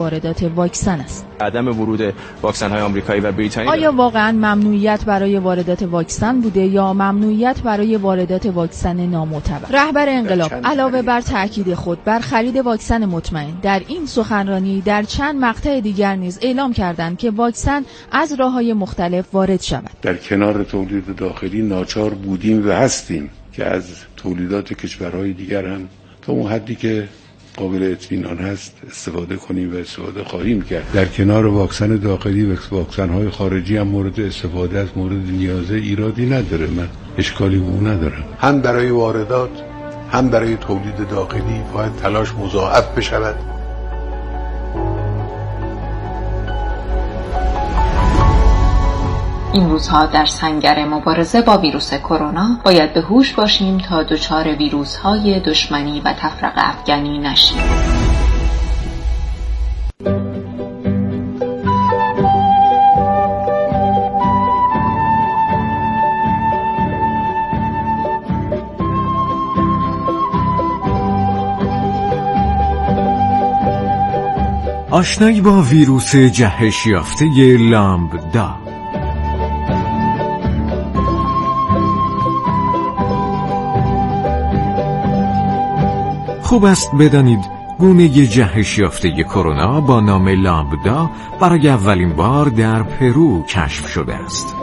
واردات واکسن است. عدم ورود واکسن‌های آمریکایی و بریتانیایی آیا واقعاً ممنوعیت برای واردات واکسن بوده یا ممنوعیت برای واردات واکسن نامعتبر؟ رهبر انقلاب علاوه بر تاکید خود بر خرید واکسن مطمئن، در این سخنرانی در چند مقطع دیگر نیز اعلام کردند که واکسن از راه‌های مختلف وارد شود. در کنار تولید داخلی ناچار بودیم و هستیم که از تولیدات کشورهای دیگر هم تا اون حدی که قابل اطمینان هست استفاده کنیم و استفاده خواهیم کرد. در کنار واکسن داخلی و واکسن‌های خارجی هم مورد استفاده است، مورد نیازه، ایرادی نداره، من اشکالی به اون ندارم. هم برای واردات هم برای تولید داخلی باید تلاش مضاعف بشود. این روزها در سنگر مبارزه با ویروس کرونا باید به هوش باشیم تا دچار ویروس‌های دشمنی و تفرقه افکنی نشیم. آشنایی با ویروس جهش یافته لامبدا. خوب است بدانید گونه جهش یافته کرونا با نام لامبدا برای اولین بار در پرو کشف شده است.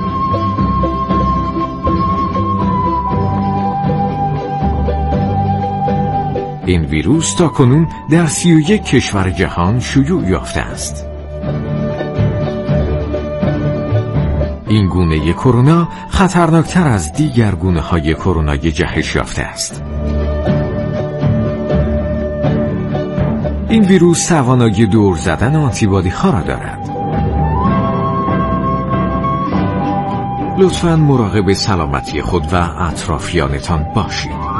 این ویروس تاکنون در 31 کشور جهان شیوع یافته است. این گونه کرونا خطرناکتر از دیگر گونه‌های کرونای جهش یافته است. این ویروس توانایی دور زدن آنتیبادی ها را دارد. لطفاً مراقب سلامتی خود و اطرافیانتان باشید.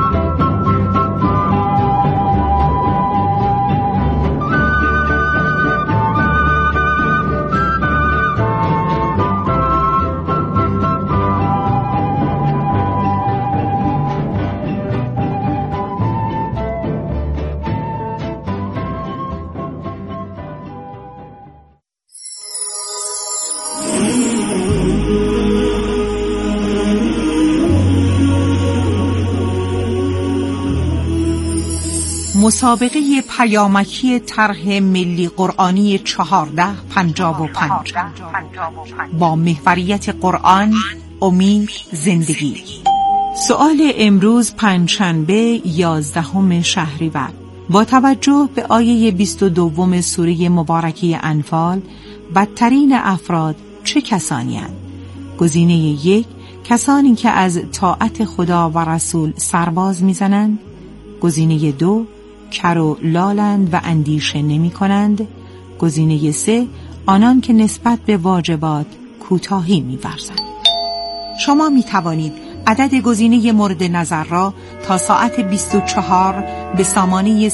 مسابقه پیامکی طرح ملی قرآنی 1455 با محوریت قرآن، امید، زندگی. سؤال امروز پنجشنبه 11 شهریور. با توجه به آیه 22 سوره مبارکه انفال، بدترین افراد چه کسانی اند؟ گزینه 1 کسانی که از طاعت خدا و رسول سرباز میزنند. گزینه 2 کر و لالند و اندیشه نمی کنند. گزینه 3 آنان که نسبت به واجبات کوتاهی می ورزند. شما می توانید عدد گزینه مورد نظر را تا ساعت 24 به سامانه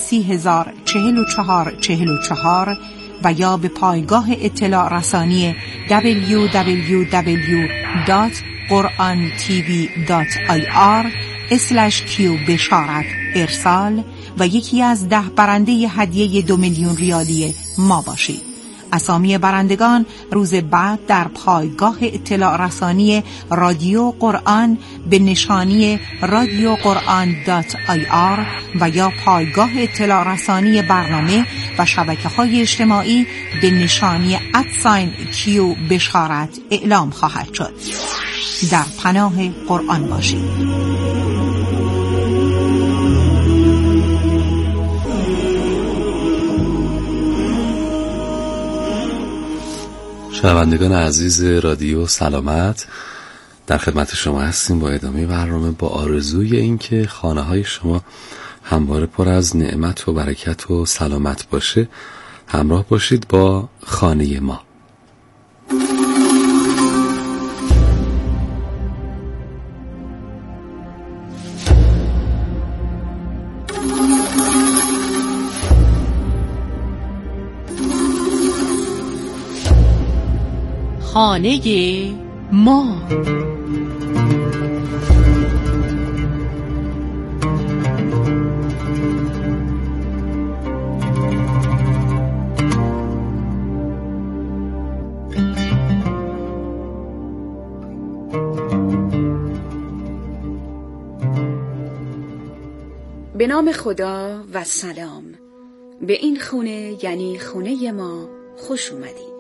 30,044,44 و یا به پایگاه اطلاع رسانی www.qurantv.ir/q بشارت ارسال و یکی از 10 برنده هدیه 2 میلیون ریالی ما باشید. اسامی برندگان روز بعد در پایگاه اطلاع رسانی رادیو قرآن به نشانی radioquran.ir و یا پایگاه اطلاع رسانی برنامه و شبکه‌های اجتماعی به نشانی @q بشارت اعلام خواهد شد. در پناه قرآن باشید. شنوندگان عزیز رادیو سلامت، در خدمت شما هستیم با ادامه برنامه، با آرزوی اینکه خانه‌های شما همواره پر از نعمت و برکت و سلامت باشه. همراه باشید با خانه ما. خانه ما. نام خدا و سلام. به این خونه یعنی خونه ما خوش اومدید.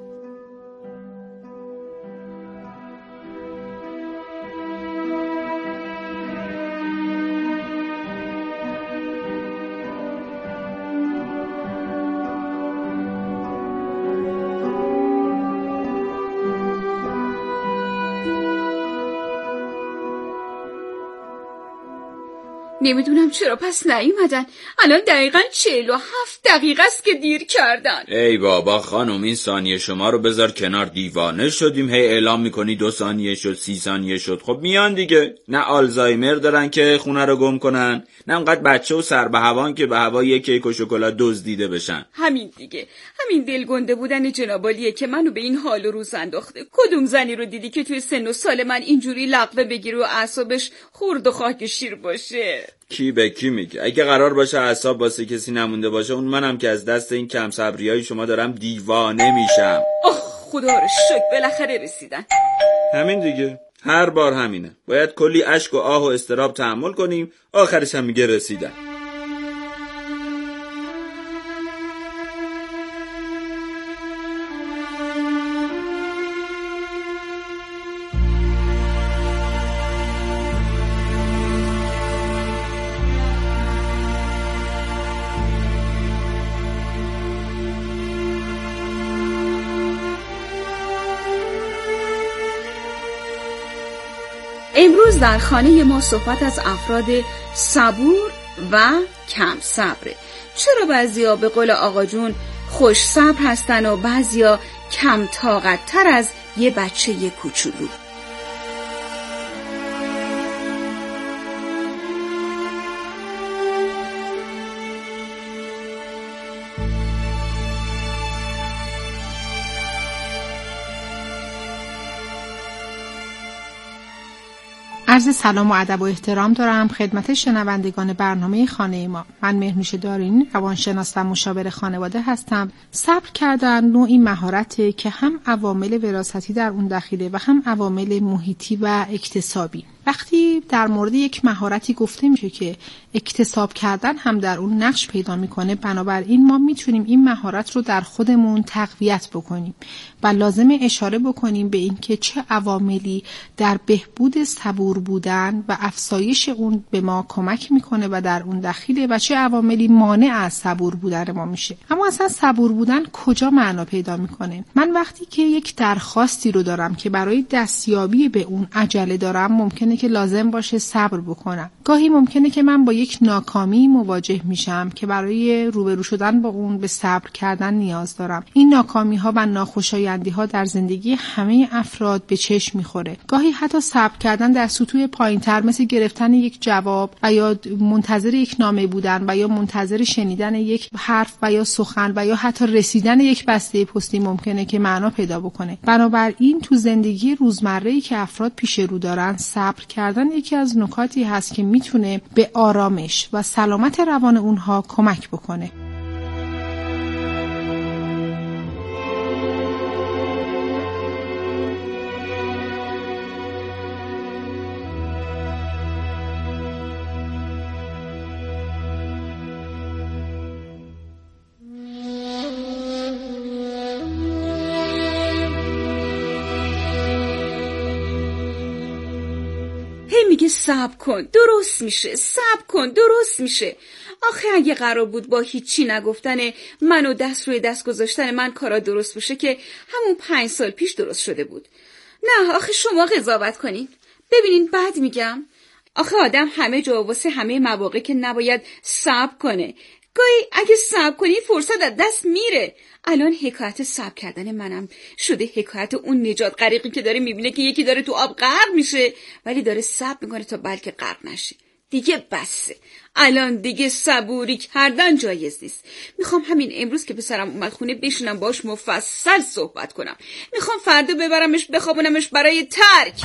نمیدونم چرا پس نیومدن. الان دقیقاً 47 دقیقه است که دیر کردن. ای بابا خانم، این ثانیه شما رو بذار کنار. دیوانه شدیم هی اعلام میکنی 2 ثانیه شد 30 ثانیه شد. خب میان دیگه. نه آلزایمر دارن که خونه رو گم کنن، نه انقدر بچه و سر به هوان که به هوا یک کیک و شکلات دزدیده بشن. همین دیگه، همین دلگنده بودن جنابالیه که منو به این حال و روز انداخته. کدوم زنی رو دیدی که توی سن و سال من اینجوری لقوه بگیره و اعصابش خورد و خاک شیر باشه؟ کی به کی میگه؟ اگه قرار باشه اعصاب واسه کسی نمونده باشه، اون منم که از دست این کم صبریای شما دارم دیوانه میشم. خدا رو شکر بالاخره رسیدن. همین دیگه، هر بار همینه. باید کلی اشک و آه و اضطراب تحمل کنیم، آخرش هم میگه رسیدن. امروز در خانه ما صحبت از افراد صبور و کم صبره. چرا بعضیا به قول آقا جون خوش صبر هستن و بعضیا کم طاقت تر از یه بچه کوچولو؟ عرض سلام و ادب و احترام دارم خدمت شنوندگان برنامه خانه ما. من مهرنوش دارین، روانشناس و مشاور خانواده هستم. صبر کردن نوعی مهارته که هم عوامل وراثتی در اون دخیله و هم عوامل محیطی و اکتسابی. وقتی در مورد یک مهارتی گفته میشه که اکتساب کردن هم در اون نقش پیدا میکنه، بنابراین ما میتونیم این مهارت رو در خودمون تقویت بکنیم و لازمه اشاره بکنیم به اینکه چه عواملی در بهبود صبور بودن و افزایش اون به ما کمک میکنه و در اون دخیله و چه عواملی مانع از صبور بودن ما میشه. اما اصلا صبور بودن کجا معنا پیدا میکنه؟ من وقتی که یک درخواستی رو دارم که برای دستیابی به اون عجله دارم، ممکنه که لازم باشه صبر بکنم. گاهی ممکنه که من با یک ناکامی مواجه میشم که برای روبرو شدن با اون به صبر کردن نیاز دارم. این ناکامی ها و ناخوشایندی ها در زندگی همه افراد به چشم میخوره. گاهی حتی صبر کردن در سطوح پایین‌تر مثل گرفتن یک جواب و یا منتظر یک نامه بودن و یا منتظر شنیدن یک حرف و یا سخن و یا حتی رسیدن یک بسته پستی ممکنه که معنا پیدا بکنه. بنابراین تو زندگی روزمره‌ای که افراد پیش رو دارن، صبر کردن یکی از نکاتی هست که میتونه به آرامش و سلامت روان اونها کمک بکنه. میگه صبر کن درست میشه، صبر کن درست میشه. آخه اگه قرار بود با هیچی نگفتن من و دست روی دست گذاشتن من کارا درست بشه که همون 5 سال پیش درست شده بود. نه آخه شما قضاوت کنین. ببینین بعد میگم آخه آدم همه جا واسه همه مواقع که نباید صبر کنه. گاهی اگه صبر کنی فرصت از دست میره. الان حکایت صبر کردن منم شده حکایت اون نجات غریقی که داره میبینه که یکی داره تو آب غرق میشه ولی داره صبر میکنه تا بلکه غرق نشه. دیگه بسه. الان دیگه صبوری کردن جایز نیست. میخوام همین امروز که پسرم اومد خونه بشینم باش مفصل صحبت کنم. میخوام فردا ببرمش بخوابونمش برای ترک.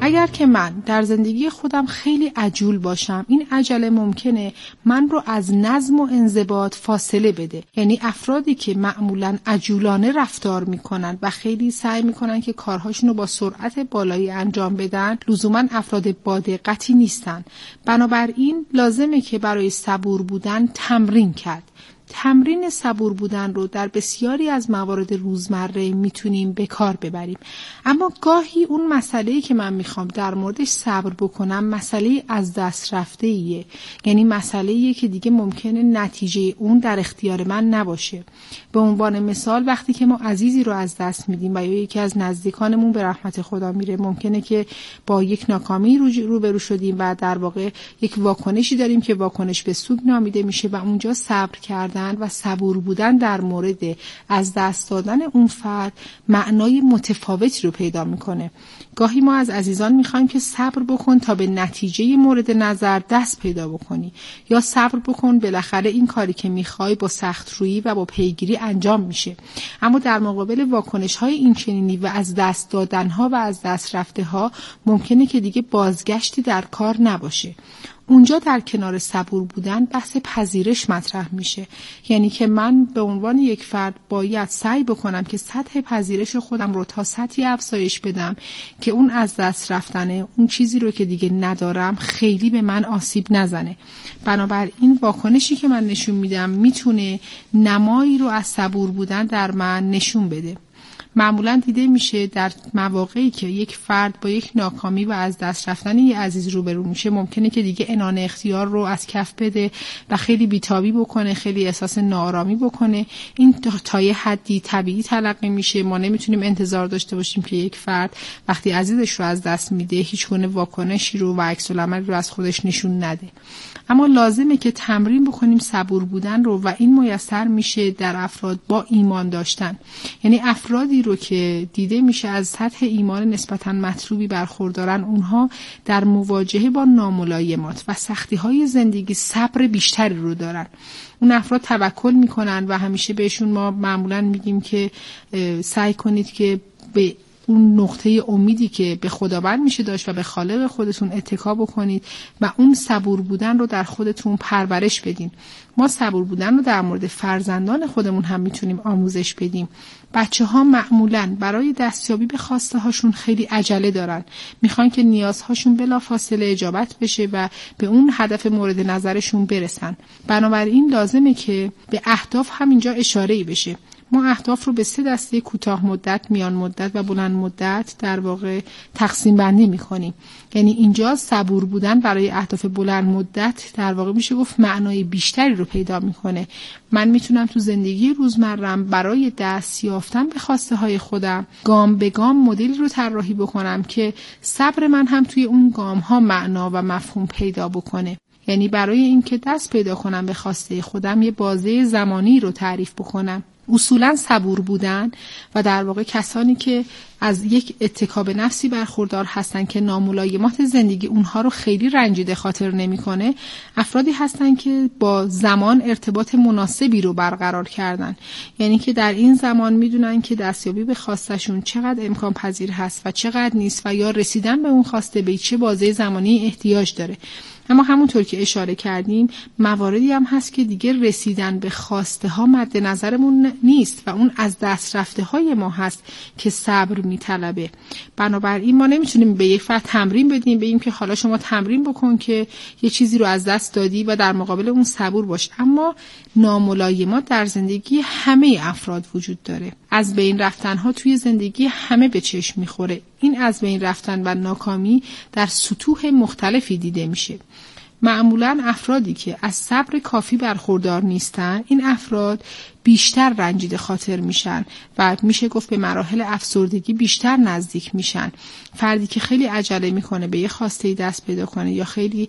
اگر که من در زندگی خودم خیلی عجول باشم، این عجله ممکنه من رو از نظم و انضباط فاصله بده. یعنی افرادی که معمولاً عجولانه رفتار میکنن و خیلی سعی میکنن که کارهاشون رو با سرعت بالایی انجام بدن، لزوماً افراد با دقتی نیستن. بنابراین لازمه که برای صبور بودن تمرین کرد. تمرین صبور بودن رو در بسیاری از موارد روزمره میتونیم به کار ببریم. اما گاهی اون مسئله‌ای که من میخوام در موردش صبر بکنم مسئله از دست رفته ایه. یعنی مسئله‌ایه که دیگه ممکنه نتیجه اون در اختیار من نباشه. به عنوان مثال وقتی که ما عزیزی رو از دست میدیم و یا یکی از نزدیکانمون به رحمت خدا میره، ممکنه که با یک ناکامی روبرو شدیم و در واقع یک واکنشی داریم که واکنش به سوگ نامیده میشه و اونجا صبر کردن و صبور بودن در مورد از دست دادن اون فرد معنای متفاوتی رو پیدا میکنه. گاهی ما از عزیزان میخوایم که صبر بکن تا به نتیجه مورد نظر دست پیدا بکنی، یا صبر بکن بالاخره این کاری که میخوای با سخت رویی و با پیگیری انجام میشه. اما در مقابل واکنش های این چنینی و از دست دادن ها و از دست رفته ها ممکنه که دیگه بازگشتی در کار نباشه. اونجا در کنار صبور بودن بحث پذیرش مطرح میشه. یعنی که من به عنوان یک فرد باید سعی بکنم که سطح پذیرش خودم رو تا سطحی افزایش بدم که اون از دست رفتنه، اون چیزی رو که دیگه ندارم خیلی به من آسیب نزنه. بنابراین واکنشی که من نشون میدم میتونه نمایی رو از صبور بودن در من نشون بده. معمولا دیده میشه در مواقعی که یک فرد با یک ناکامی و از دست رفتن یک عزیز روبرو میشه، ممکنه که دیگه عنان اختیار رو از کف بده و خیلی بیتابی بکنه، خیلی احساس ناآرامی بکنه. این تا یه حدی طبیعی تلقی میشه. ما نمیتونیم انتظار داشته باشیم که یک فرد وقتی عزیزش رو از دست میده هیچ گونه واکنشی رو و عکس العمل رو از خودش نشون نده. اما لازمه که تمرین بکنیم صبور بودن رو و این میسر میشه در افراد با ایمان داشتن. یعنی افرادی رو که دیده میشه از سطح ایمان نسبتاً مطلوبی برخوردارن، اونها در مواجهه با ناملایمات و سختی‌های زندگی صبر بیشتری رو دارن. اون افراد توکل میکنن و همیشه بهشون ما معمولاً میگیم که سعی کنید که به اون نقطه امیدی که به خداوند میشه داشت و به خالق خودتون اتکا بکنید و اون صبور بودن رو در خودتون پرورش بدین. ما صبور بودن رو در مورد فرزندان خودمون هم میتونیم آموزش بدیم. بچه‌ها معمولاً برای دستیابی به خواسته هاشون خیلی عجله دارن. میخوان که نیازهاشون بلافاصله اجابت بشه و به اون هدف مورد نظرشون برسن. بنابراین لازمه که به اهداف هم اینجا اشاره‌ای بشه. ما اهداف رو به 3 دسته کوتاه مدت، میان مدت و بلند مدت در واقع تقسیم بندی می‌کنیم. یعنی اینجا صبور بودن برای اهداف بلند مدت در واقع میشه گفت معنای بیشتری رو پیدا می‌کنه. من میتونم تو زندگی روزمره‌ام برای دست یافتن به خواسته های خودم گام به گام مدلی رو طراحی بکنم که صبر من هم توی اون گام‌ها معنا و مفهوم پیدا بکنه. یعنی برای اینکه دست پیدا کنم به خواسته خودم یه بازه زمانی رو تعریف بکنم. اصولاً صبور بودن و در واقع کسانی که از یک اتکا به نفسی برخوردار هستن که ناملایمات زندگی اونها رو خیلی رنجیده خاطر نمی‌کنه، افرادی هستن که با زمان ارتباط مناسبی رو برقرار کردن. یعنی که در این زمان میدونن که دستیابی به خواستشون چقدر امکان پذیر هست و چقدر نیست و یا رسیدن به اون خواسته به چه بازه زمانی احتیاج داره. اما همونطور که اشاره کردیم مواردی هم هست که دیگه رسیدن به خواسته ها مد نظرمون نیست و اون از دست رفته های ما هست که صبر میطلبه. بنابراین ما نمیتونیم به یک فرد تمرین بدیم بگیم که حالا شما تمرین بکن که یه چیزی رو از دست دادی و در مقابل اون صبور باش. اما ناملایمات در زندگی همه افراد وجود داره. از بین رفتن ها توی زندگی همه به چشم میخوره. این از بین رفتن و ناکامی در سطوح مختلفی دیده میشه. معمولاً افرادی که از صبر کافی برخوردار نیستن، این افراد بیشتر رنجیده خاطر میشن و میشه گفت به مراحل افسردگی بیشتر نزدیک میشن. فردی که خیلی عجله میکنه به یه خواسته دست پیدا کنه یا خیلی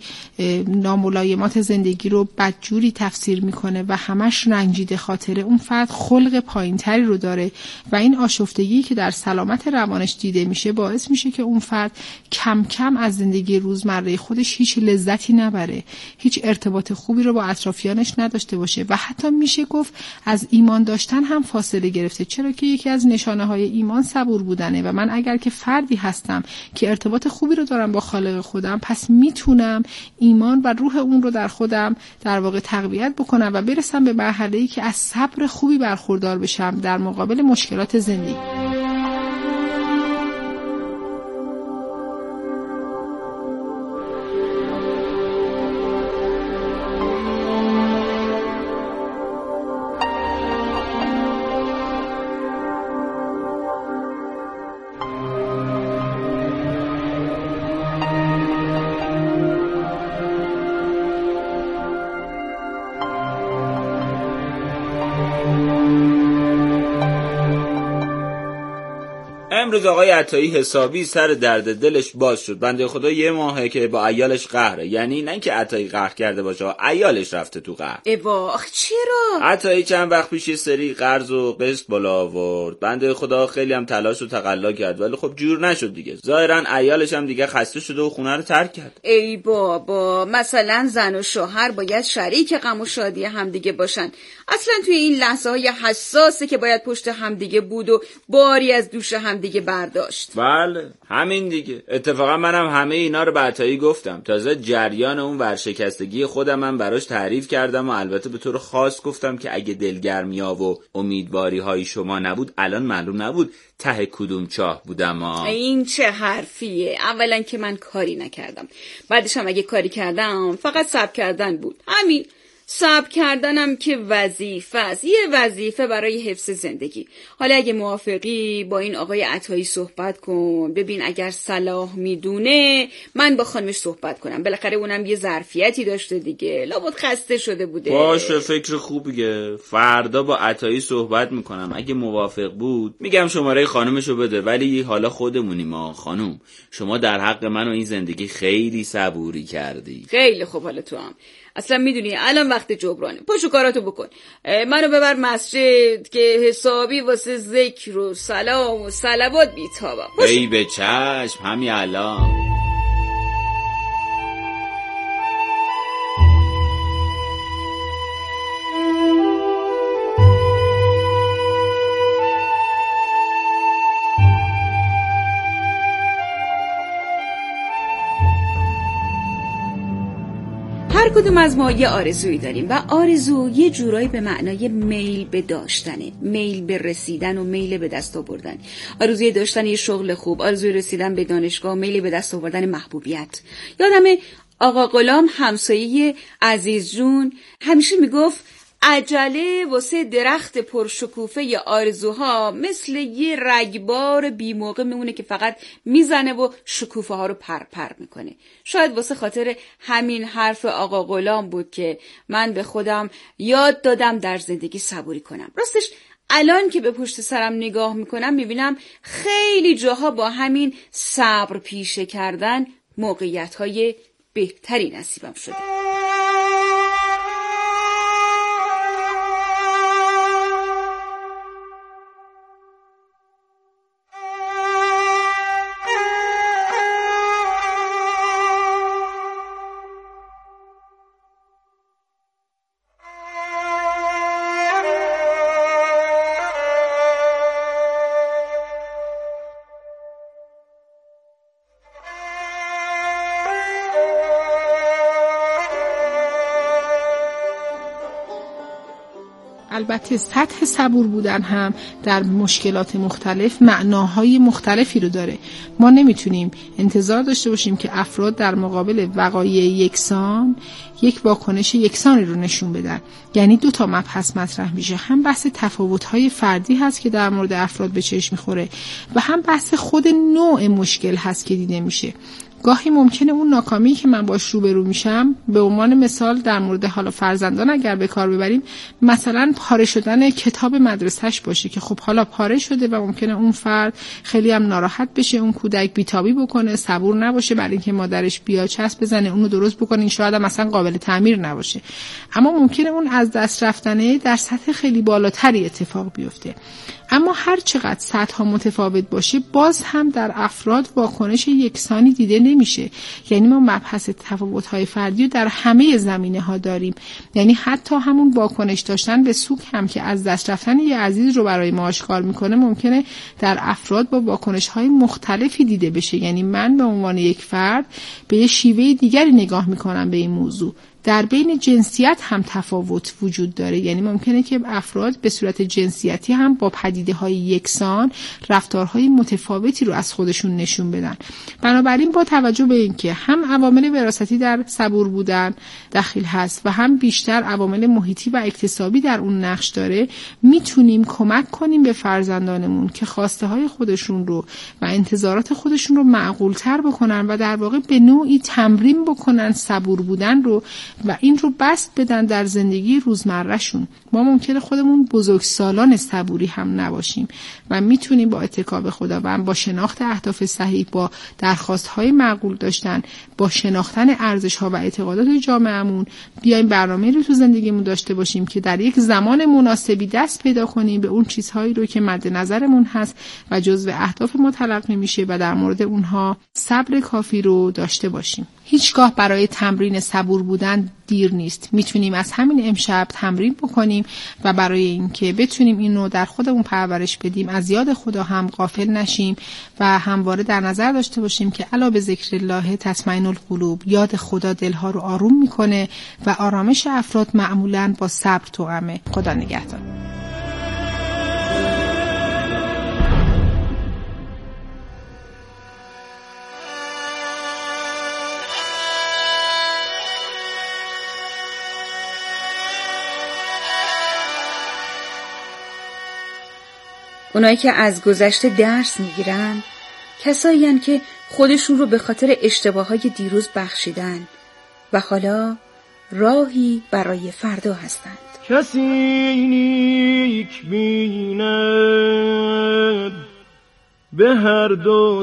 ناملایمات زندگی رو بدجوری تفسیر میکنه و همش رنجیده خاطره، اون فرد خلق پایینتری رو داره و این آشفتگی که در سلامت روانش دیده میشه باعث میشه که اون فرد کم کم از زندگی روزمره خودش هیچ لذتی نبره، هیچ ارتباط خوبی رو با اطرافیانش نداشته باشه و حتی میشه گفت از از ایمان داشتن هم فاصله گرفته، چرا که یکی از نشانه‌های ایمان صبور بودنه و من اگر که فردی هستم که ارتباط خوبی رو دارم با خالق خودم، پس میتونم ایمان و روح اون رو در خودم در واقع تقویت بکنم و برسم به مرحله‌ای که از صبر خوبی برخوردار بشم در مقابل مشکلات زندگی. امروز آقای عطایی حسابی سر درد دلش باز شد. بنده خدا یه ماهه که با عیالش قهره، یعنی نه که عطایی قهر کرده باشه، عیالش رفته تو قهر. آخ چرا؟ عطایی چند وقت پیش یه سری قرض و قسط بالا آورد. بنده خدا خیلی هم تلاش و تقلا کرد ولی خب جور نشد دیگه. ظاهرا عیالش هم دیگه خسته شده و خونه رو ترک کرد. ای بابا، مثلا زن و شوهر باید شریک غم و شادی همدیگه باشن. اصلا توی این لحظه‌های حساسه که باید پشت همدیگه بود و باری از دوش همدیگه برداشت. بله همین دیگه. اتفاقا منم همه اینا رو به عطایی گفتم. تازه جریان اون ورشکستگی خودم هم براش تعریف کردم و البته به طور خاص گفتم که اگه دلگرمیا و امیدواری های شما نبود الان معلوم نبود ته کدوم چاه بودم. این چه حرفیه؟ اولا که من کاری نکردم، بعدش هم اگه کاری کردم فقط صبر کردن بود. همین صبر کردنم که وظیفه است، یه وظیفه برای حفظ زندگی. حالا اگه موافقی با این آقای عطایی صحبت کن، ببین اگر صلاح میدونه من با خانمش صحبت کنم. بالاخره اونم یه ظرفیتی داشته دیگه، لابد خسته شده بوده. باشه فکر خوبیه. فردا با عطایی صحبت میکنم، اگه موافق بود میگم شماره خانمشو بده. ولی حالا خودمونیم ما. خانم شما در حق من و این زندگی خیلی صبوری کردی. خیلی خوب. حالا تو هم اصلا میدونی الان وقت جبرانه، پاشو کاراتو بکن. منو ببر مسجد که حسابی واسه ذکر و سلام و صلوات بیتابم. ای به چشم، همین الان. هر کدوم از ما یه آرزویی داریم و آرزو یه جورایی به معنای میل به داشتنه، میل به رسیدن و میل به دست آوردن. آرزوی داشتن یه شغل خوب، آرزوی رسیدن به دانشگاه، میل به دست آوردن محبوبیت. یادمه آقا غلام همسایه عزیز جون همیشه میگفت عجله واسه درخت پرشکوفه ی آرزوها مثل یه رگبار بی موقع میمونه که فقط میزنه و شکوفه ها رو پرپر میکنه. شاید واسه خاطر همین حرف آقا غلام بود که من به خودم یاد دادم در زندگی صبوری کنم. راستش الان که به پشت سرم نگاه میکنم میبینم خیلی جاها با همین صبر پیشه کردن موقعیت های بهتری نصیبم شده. البته سطح صبور بودن هم در مشکلات مختلف معناهای مختلفی رو داره. ما نمیتونیم انتظار داشته باشیم که افراد در مقابل وقایع یکسان یک واکنش یکسانی رو نشون بدن. یعنی دو تا مبحث مطرح میشه، هم بحث تفاوت‌های فردی هست که در مورد افراد به چشم میخوره و هم بحث خود نوع مشکل هست که دیده میشه. گاهی ممکنه اون ناکامی که من باش روبرو میشم، به عنوان مثال در مورد حالا فرزندان اگر به کار ببریم، مثلا پاره شدن کتاب مدرسهش باشه که خب حالا پاره شده و ممکنه اون فرد خیلی هم ناراحت بشه، اون کودک بیتابی بکنه، صبور نباشه برای اینکه مادرش بیا چسب بزنه اونو درست بکنه، این شاید هم مثلا قابل تعمیر نباشه. اما ممکنه اون از دست رفتنه در سطح خیلی بالاتری اتفاق بیفته. اما هر چقدر سطح‌ها متفاوت باشه باز هم در افراد واکنش یکسانی دیده نمیشه. یعنی ما مبحث تفاوت‌های فردی رو در همه زمینه‌ها داریم. یعنی حتی همون واکنش داشتن به سوگ هم که از دست رفتن یه عزیز رو برای ما آشکار میکنه ممکنه در افراد با واکنش‌های مختلفی دیده بشه. یعنی من به عنوان یک فرد به یه شیوه دیگری نگاه میکنم به این موضوع. در بین جنسیت هم تفاوت وجود داره. یعنی ممکنه که افراد به صورت جنسیتی هم با پدیده‌های یکسان رفتارهای متفاوتی رو از خودشون نشون بدن. بنابراین با توجه به اینکه هم عوامل وراثتی در صبور بودن دخیل هست و هم بیشتر عوامل محیطی و اکتسابی در اون نقش داره، میتونیم کمک کنیم به فرزندانمون که خواسته های خودشون رو و انتظارات خودشون رو معقول‌تر بکنن و در واقع به نوعی تمرین بکنن صبور بودن رو و این رو بسط بدن در زندگی روزمرهشون. ما ممکنه خودمون بزرگسالان صبوری هم نباشیم و میتونیم با اتکا به خداوند، با شناخت اهداف صحیح، با درخواست‌های معقول داشتن، با شناختن ارزش‌ها و اعتقادات جامعهمون بیایم برنامه‌ای رو تو زندگیمون داشته باشیم که در یک زمان مناسبی دست پیدا کنیم به اون چیزهایی رو که مد نظرمون هست و جزو اهداف ما تلقی میشه و در مورد اونها صبر کافی رو داشته باشیم. هیچگاه برای تمرین صبور بودن دیر نیست. میتونیم از همین امشب تمرین بکنیم و برای اینکه بتونیم اینو در خودمون پرورش بدیم از یاد خدا هم غافل نشیم و همواره در نظر داشته باشیم که الا به ذکر الله تطمئن القلوب. یاد خدا دلها رو آروم میکنه و آرامش افراد معمولاً با صبر توأمه. خدا نگهدار. اونایی که از گذشته درس میگیرن کسایی هستن که خودشون رو به خاطر اشتباهات دیروز بخشیدن و حالا راهی برای فردا هستند. کسی نیک بیند به هر دو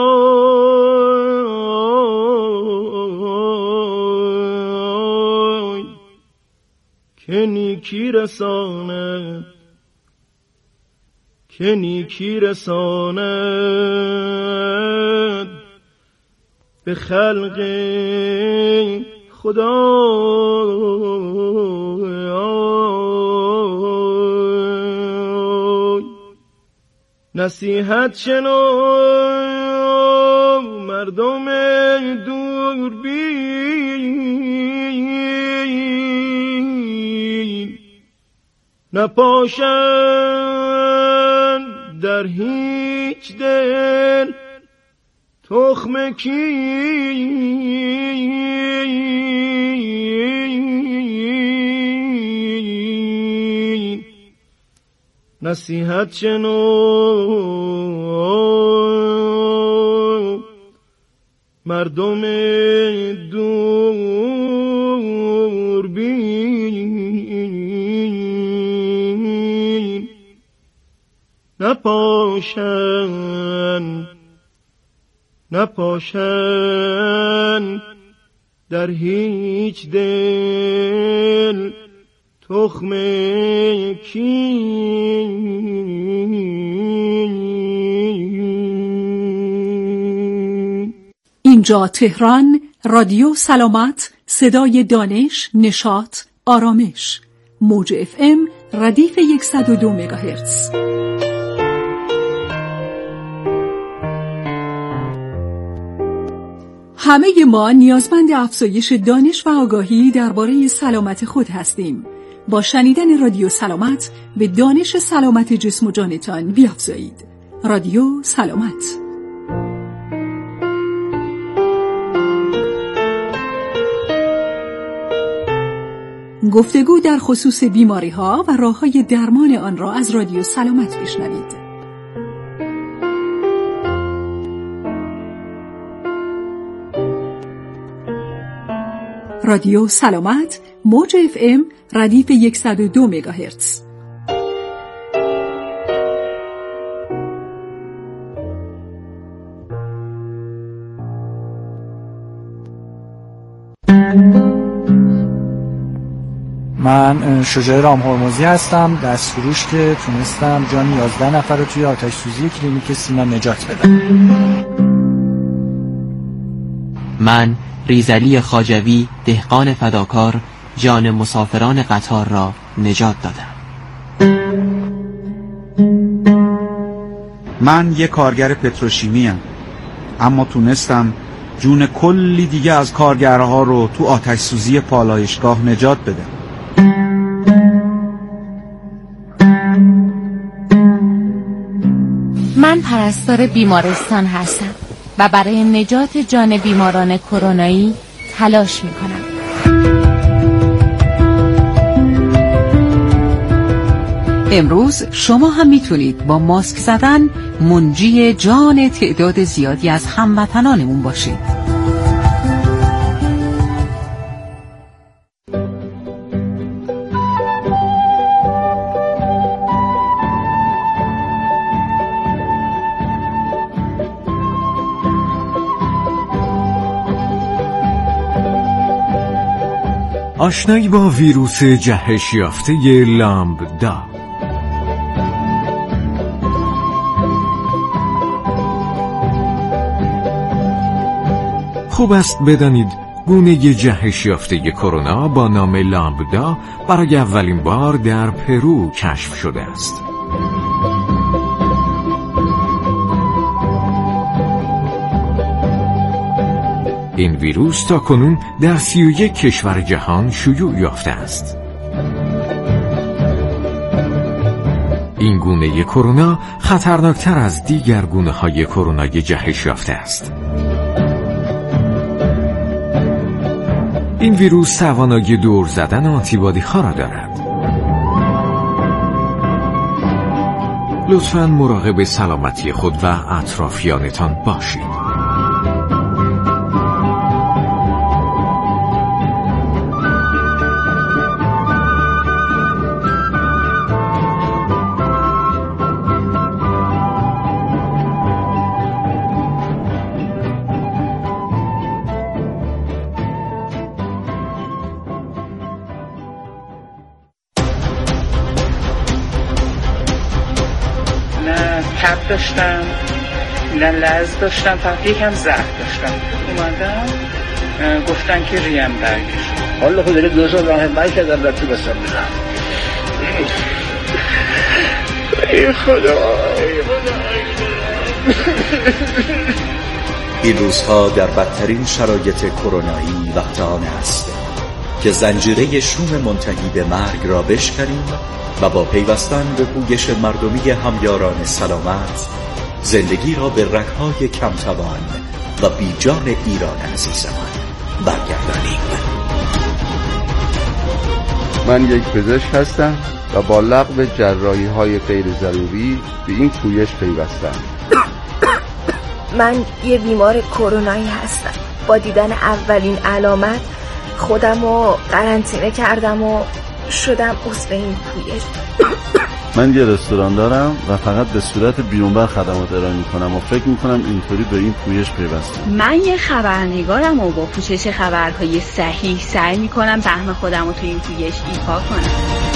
سرای که نیکی رساند که نیکی رساند به خلق خدا. نصیحت شنو مردم دوربین، نپاشند در هیچ دل تخم کین. نصیحت شنو مردم دوربین، نپاشن در هیچ دل تخم کین. اینجا تهران، رادیو سلامت، صدای دانش، نشاط، آرامش. موج FM ردیف 102 مگاهرتز. همه ما نیازمند افزایش دانش و آگاهی درباره سلامت خود هستیم. با شنیدن رادیو سلامت به دانش سلامت جسم و جانتان بیافزایید. رادیو سلامت. گفتگو در خصوص بیماری‌ها و راه‌های درمان آن را از رادیو سلامت بشنوید. رادیو سلامت، موج FM ردیف 102 مگاهرتز. من شجاع رامهرمزی هستم، دستفروش که تونستم جان 11 نفر رو توی آتش سوزی کلینیک سینا نجات بدم. من ریزعلی خواجوی، دهقان فداکار، جان مسافران قطار را نجات دادم. من یک کارگر پتروشیمی ام، اما تونستم جون کلی دیگه از کارگرها رو تو آتش سوزی پالایشگاه نجات بدم. من پرستار بیمارستان هستم و برای نجات جان بیماران کرونایی تلاش میکنم. امروز شما هم میتونید با ماسک زدن منجی جان تعداد زیادی از هموطنانمون باشید. آشنایی با ویروس جهش یافته لامبدا. خوب است بدانید گونه جهش یافته کرونا با نام لامبدا برای اولین بار در پرو کشف شده است. این ویروس تاکنون در 31 کشور جهان شیوع یافته است. این گونه کرونا خطرناکتر از دیگر گونه‌های کرونای جهش یافته است. این ویروس توانایی دور زدن آنتیبادی ها را دارد. لطفاً مراقب سلامتی خود و اطرافیانتان باشید. تب داشتم، نه لرز داشتم، فقط یکم زخم داشتم. اومدم گفتن که ریم برگشت. حالا خود داره 2 سال راهنمایی کردم رفتی بسم میرم. ای خدا. این روزها در بدترین شرایط کرونایی وقت آن است که زنجیره شوم منتهی به مرگ را بشکنیم و با پیوستن به پویش مردمی همیاران سلامت زندگی را به رگ‌های کمتوان و بیجان ایران عزیزمان برگردانیم. من یک پزشک هستم و با لغو جراحی‌های غیر ضروری به این پویش پیوستم. من یه بیمار کرونایی هستم. با دیدن اولین علامت خودم رو قرنطینه کردم و شدم عضو این پویش. من یه رستوران دارم و فقط به صورت بیرونبر خدمات ارائه میکنم و فکر میکنم اینطوری به این پویش پیوستم. من یه خبرنگارم و با پوشش خبرهای صحیح سعی میکنم سهم خودم رو تو این پویش ایفا کنم.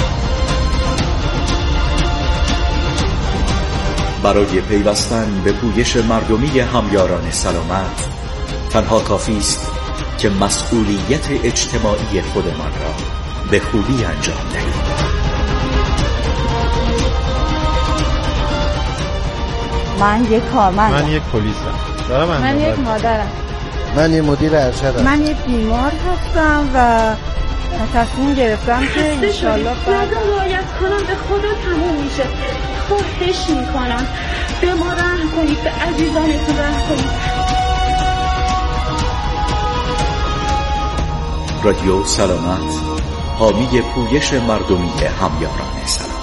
برای پیوستن به پویش مردمی همیاران سلامت تنها کافی است که مسئولیت اجتماعی خودمان را به خوبی انجام دهیم. من یک کارمندم. من یک پلیسم. من یک مادرم. من یک مدیر ارشدم. من یک بیمار هستم و تصمیم گرفتم که انشالله بعد رعایت کنم به خدا تموم میشه. خواهش میکنم به ما رحم کنید، به عزیزانتون رحم کنید. رادیو سلامت، حامی پویش مردمی همیاران سلامت.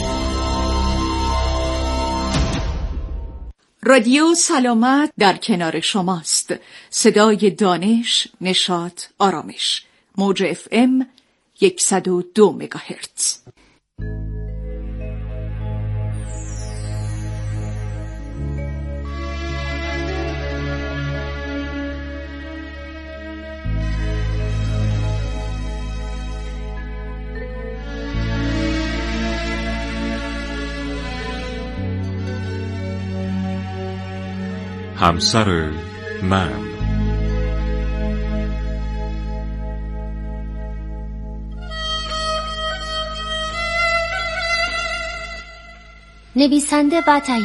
رادیو سلامت در کنار شماست. صدای دانش، نشاط، آرامش. موج FM 102 مگاهرتز. همسر من. نویسنده و